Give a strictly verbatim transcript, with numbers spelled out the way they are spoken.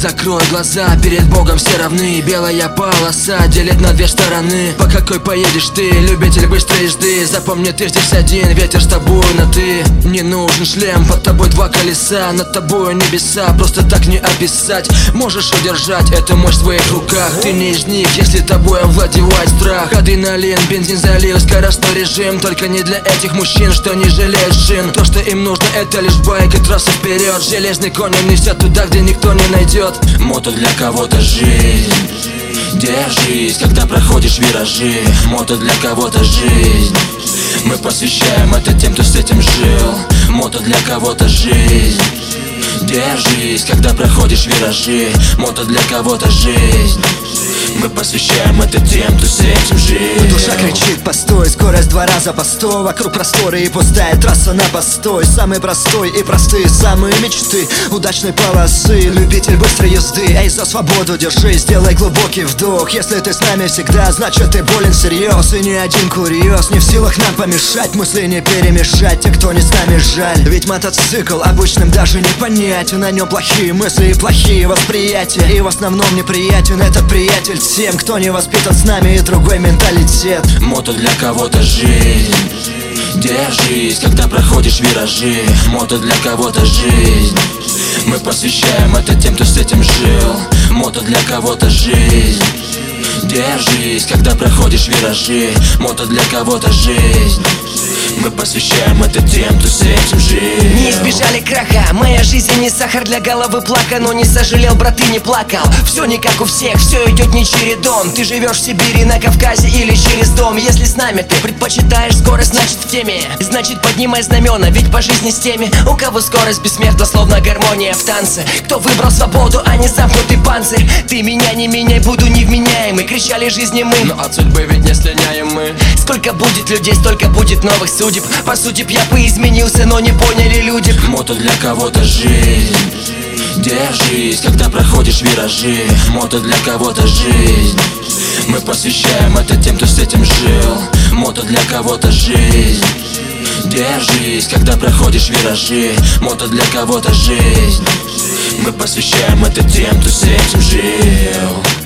закрой глаза, перед Богом все равны. Белая полоса делит на две стороны. По какой поедешь ты, любитель быстрой езды? Запомни, ты здесь один, ветер с тобой на ты. Не нужен шлем, под тобой два колеса, над тобой небеса, просто так не описать. Можешь удержать эту мощь в своих руках. Ты не из них, если тобой овладевает страх. Адреналин, бензин залил, скоростной режим. Только не для этих мужчин, что не жалеют шин. То, что им нужно, это лишь байк и трасса вперед. Железный конь несет туда, где никто не найдет. Мото для кого-то жизнь. Держись, когда проходишь виражи. Мото для кого-то жизнь. Мы посвящаем это тем, кто с этим жил. Мото для кого-то жизнь. Держись, когда проходишь виражи. Мото для кого-то жизнь. Мы посвящаем это тем, кто с этим жил. Душа кричит постой, скорость два раза по сто. Вокруг просторы и пустая трасса на постой. Самый простой и простые самые мечты удачной полосы, любитель быстрой езды. Эй, за свободу держись, сделай глубокий вдох. Если ты с нами всегда, значит ты болен всерьез. И ни один курьез не в силах нам помешать, мысли не перемешать, те, кто не с нами, жаль. Ведь мотоцикл обычным даже не понять. На нем плохие мысли и плохие восприятия. И в основном неприятен этот приятель тем, кто не воспитан с нами, и другой менталитет. Мото для кого-то жизнь. Держись, когда проходишь виражи. Мото для кого-то жизнь. Мы посвящаем это тем, кто с этим жил. Мото для кого-то жизнь. Держись, когда проходишь виражи. Мото для кого-то жизнь. Мы посвящаем это тем, кто с этим жил. Не избежали краха, моя жизнь не сахар для головы плака. Но не сожалел, брат, и не плакал. Все не как у всех, все идет не чередом. Ты живешь в Сибири, на Кавказе или через дом. Если с нами ты предпочитаешь скорость, значит в теме. Значит поднимай знамена, ведь по жизни с теми, у кого скорость бессмертна, словно гармония в танце. Кто выбрал свободу, а не замкнутый панцирь. Ты меня не меняй, буду невменяемый, кричали жизни мы. Но от судьбы ведь не слиняем мы. Сколько будет людей, столько будет новых судеб. По сути, я бы изменился, но не поняли люди. Мото для кого-то жизнь. Держись, когда проходишь виражи. Мото для кого-то жизнь. Мы посвящаем это тем, кто с этим жил. Мото для кого-то жизнь. Держись, когда проходишь виражи. Мото для кого-то жизнь. Мы посвящаем это тем, кто с этим жил.